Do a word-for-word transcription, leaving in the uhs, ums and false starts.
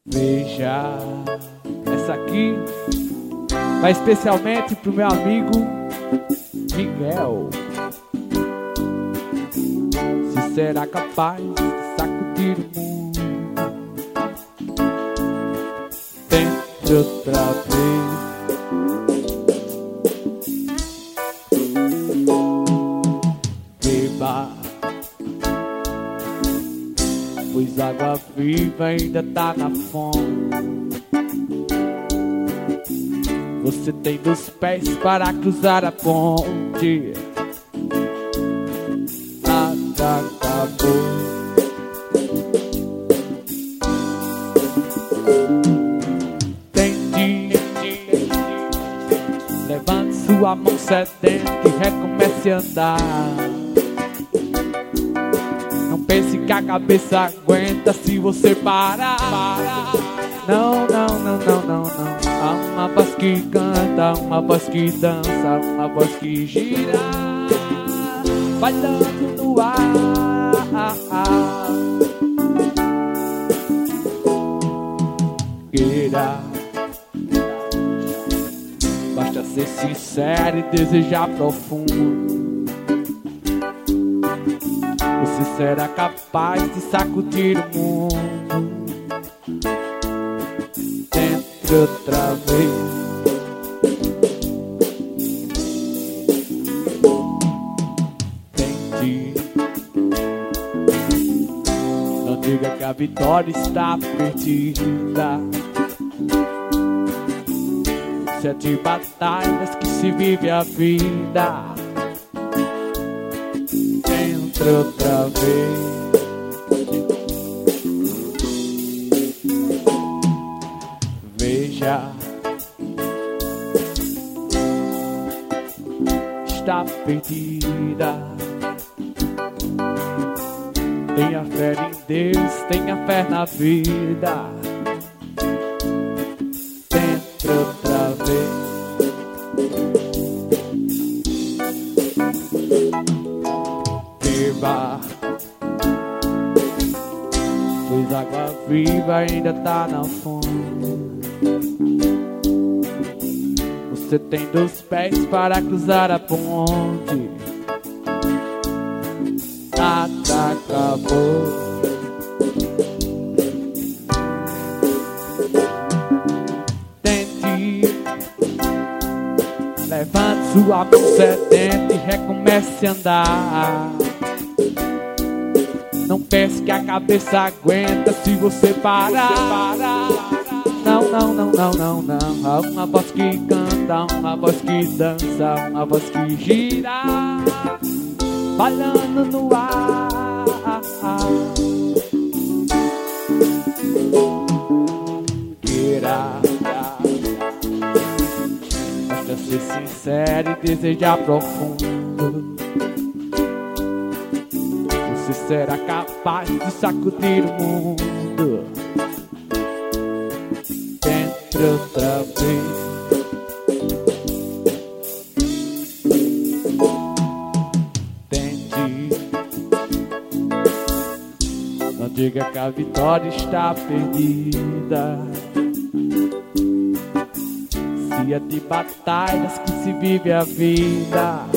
Veja, essa aqui vai especialmente pro meu amigo Miguel. Se será capaz de sacudir o mundo, tente outra vez. Beba, pois água viva ainda tá na fonte. Você tem dois pés para cruzar a ponte. Nada acabou. Tente, levante sua mão sedenta e recomece a andar. Não pense que a cabeça aguenta se você parar. Não, não, não, não, não, não. Há uma voz que canta, uma voz que dança, uma voz que gira, bailando no ar. Queira, basta ser sincero e desejar profundo. Você será capaz de sacudir o mundo. Tente outra vez. Tente. Não diga que a vitória está perdida. Sete batalhas que se vive a vida. Tente outra vez. Veja, está perdida. Tenha fé em Deus, tenha fé na vida. Tente outra vez. Beba, pois água viva ainda tá na fonte. Você tem dois pés para cruzar a ponte. Nada acabou. Tente, levante sua mão sedenta e recomece a andar. Não pense que a cabeça aguenta se você parar. Não, não, não, não, não, não. Há uma voz que canta, uma voz que dança, uma voz que gira, bailando no ar. Queira, basta ser sincero e desejar profundo. Você será capaz de sacudir o mundo. Tente outra vez. Não diga que a vitória está perdida. Se é de batalhas que se vive a vida.